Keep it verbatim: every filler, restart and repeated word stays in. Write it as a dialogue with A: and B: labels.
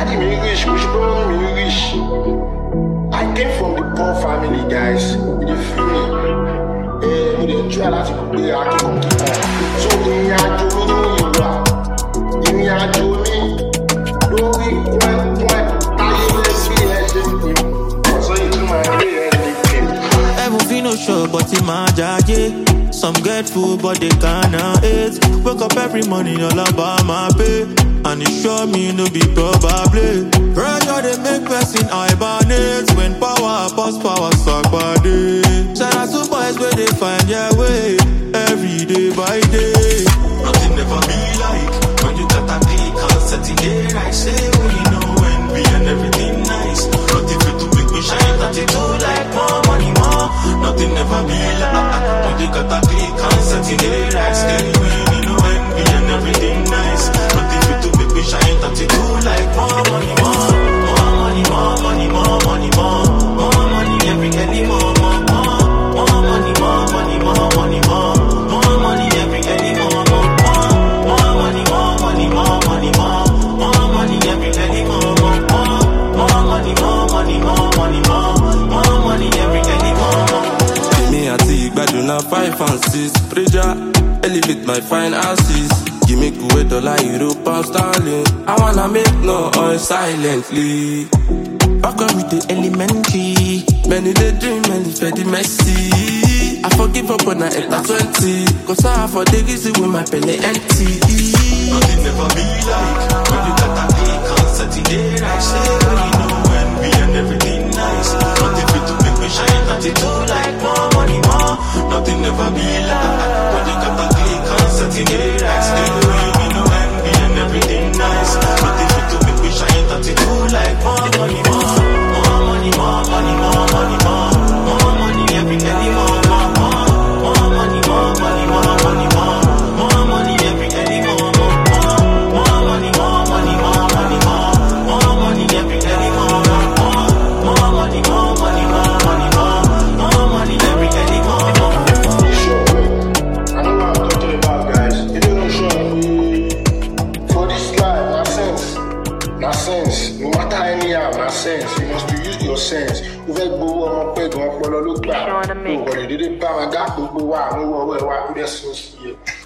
A: Daddy me rich, push bro me rich. I came from the poor family, guys. You feel me? Eh, we dey try láti gbé akíkan kíkan. So ìrìn àjò mi nínú ìwà, ìrìn àjò mi lórí pọ́ẹ́pọ́ẹ́ táyé lẹ́sí ẹ̀ṣẹ̀ mi. Ọ̀sán yìí tún máa gbé ẹ̀ṣẹ̀ mi.
B: Everything no sure, but it my jaje. Some get food, but they cannot eat. Wake up every morning, all about my pay. And it sure me no be probably. Pressure they make person hibernate. When power pass power suck body. Shout out to boys where they find their way. Every day by day.
C: Nothing never be like when you got a click on setting there. I say when you know when we and everything nice. Nothing fit to make me shine. Nothing do like more money more. Nothing never be like when you got a click on setting there. I say when you know when we and everything nice. Nothing fit to make me shine. Nothing do like more money more. More money more money more money more. More money every any more more more. More money more money more money more. More money every any more more. More money more money more money more. More money every any more more. More money more money more money more. More money every any more more.
D: Me I take Baduna five and six. Pressure, elevate my fine asses. Give me Kuwait dollar, euro, pound sterling. I wanna make no noise silently. Back up with the elementary. Many they dream, many fed the messy. I forgive up when I enter twenty. Cause I for the reason with my belly empty.
C: Nothing never be like when you got a click on setting there. I say when you know when we and everything nice. Nothing fit to make me shine. Nothing do like more money more. Nothing never be like when you got a click on setting there. I say when you know when we and everything nice. Nothing fit to make me shine. Nothing do like more money more. More money more money more money more. More money every any more more more. More money more money more money more. More money every any more more. More money more money more money more. More money every any more more. More money more money more money more. More money every any more more.
A: Sure, wait. I know what I'm talking about, guys. You don't know, sure. For this life, my sense, my sense. No matter anyhow, my sense. You must to use your sense. You fẹ́ gbowó ọmọ pé gan ọpọlọ ló gbà. Ó wọlé dédé bá wọn gá gbogbo wa àwọn owó ọwọ́ ẹ̀ wá kúrẹ́ sọ́ọ̀sì yẹn.